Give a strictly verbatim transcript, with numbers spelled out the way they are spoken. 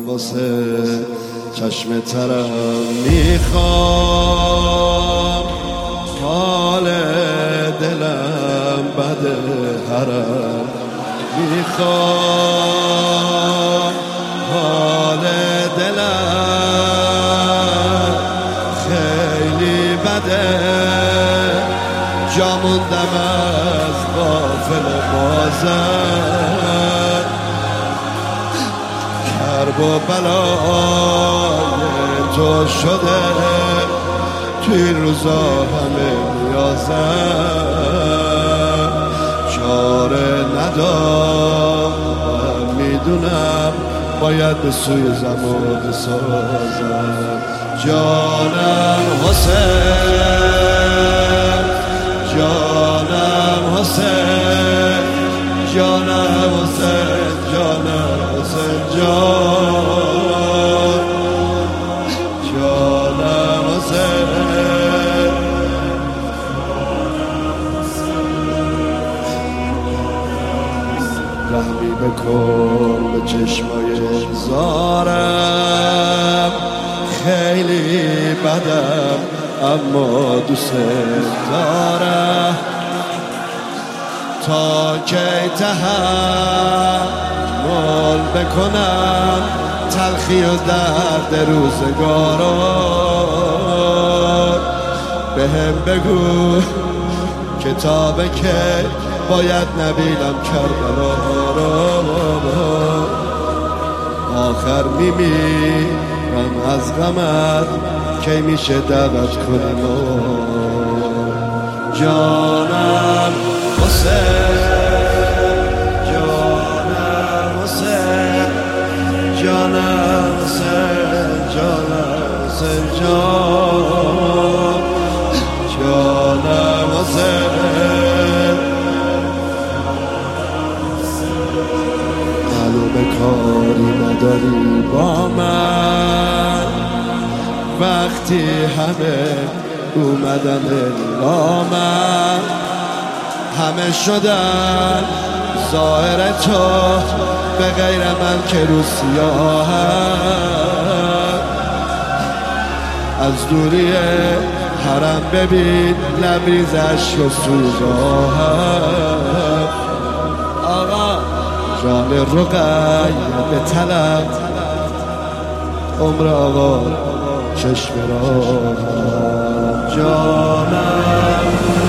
واسه چشم ترم میخوام، حال دلم بده هرم میخوام، حال دلم خیلی بده، جا موندم از غافل بازم، کرب و بلای تو شده توی این روزا همه نیازم، چاره ندارم میدونم باید به سوی زمان بسازم. جانم حسین، جانم حسین، جانم حسین، جانم حسین جان، جانم حسین. رحمی بکن به چشمای زارم، خیلی بدم اما دوست دارم، تا کی تحمل بکنم تلخی و درد روزگاران، بهم بگو کتاب که باید نبینم کربلا را، آخر میمیرم از غمت کی میشه دعوت کنیم. جانم حسین، جانم حسین، جانم حسین، جانم حسین جان، جانم حسین. معلومه کاری نداری با من وقتی همه اومدن الا من، همه شدن ظاهر تو به غیر من که رو سیاهم، از دوری حرم ببین لبریز عشق و سوزاهم. آقا جان رقیه به طلب عمر آقا چشم را، جانم